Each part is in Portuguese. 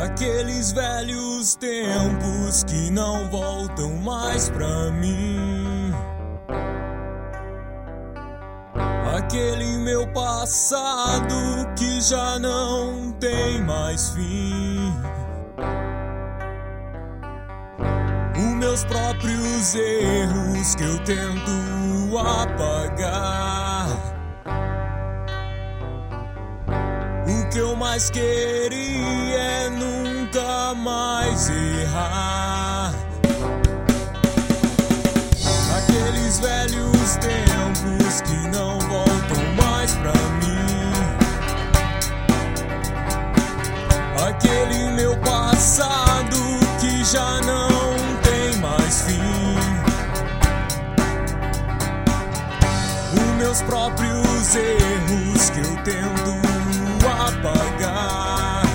Aqueles velhos tempos que não voltam mais pra mim. Aquele meu passado que já não tem mais fim. Os meus próprios erros que eu tento apagar. O que eu mais queria é nunca mais errar. Aqueles velhos tempos que não voltam mais pra mim. Aquele meu passado que já não tem mais fim. Os meus próprios erros que eu tento apagar.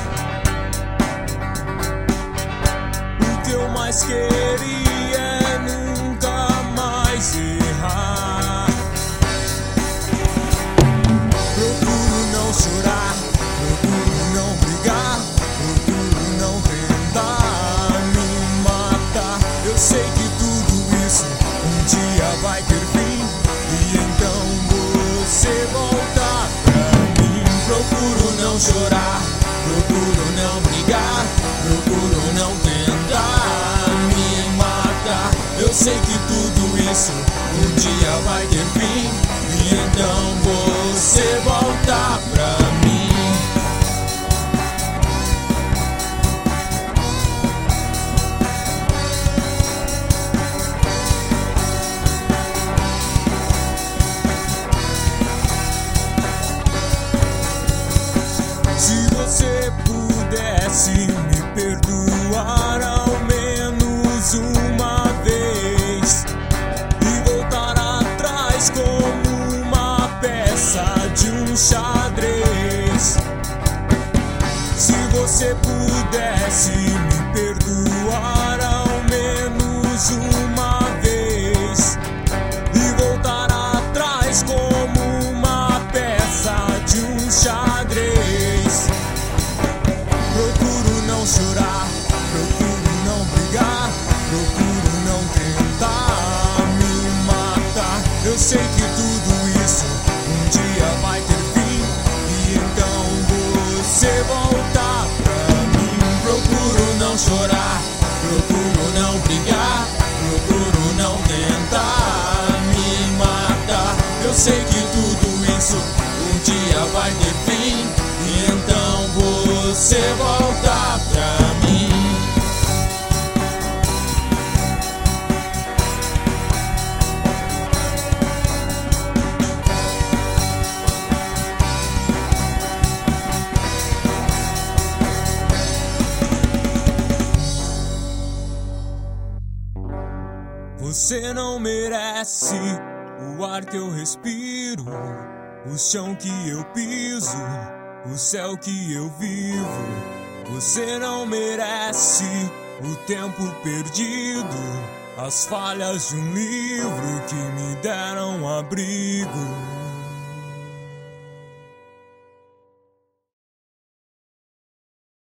O que eu mais queria é nunca mais errar. Procuro não chorar, procuro não brigar, procuro não tentar me matar. Eu sei que tudo isso um dia vai ter fim, e então você voltar pra mim. Procuro não chorar, procuro não brigar, procuro não tentar me matar. Eu sei que tudo isso um dia vai ter fim, e então você voltar pra mim. Se você pudesse me perdoar ao menos uma vez e voltar atrás como uma peça de um xadrez. Se você pudesse me perdoar ao menos uma vez e voltar atrás como uma peça de um xadrez. Procuro não chorar, procuro não brigar, procuro não tentar me matar. Eu sei que tudo isso um dia vai ter fim, e então você voltar pra mim. Procuro não chorar, procuro não brigar, procuro não tentar me matar. Eu sei que tudo isso um dia vai ter fim, e então você voltar pra mim. Você não merece o ar que eu respiro, o chão que eu piso, o céu que eu vivo. Você não merece o tempo perdido, as falhas de um livro que me deram abrigo.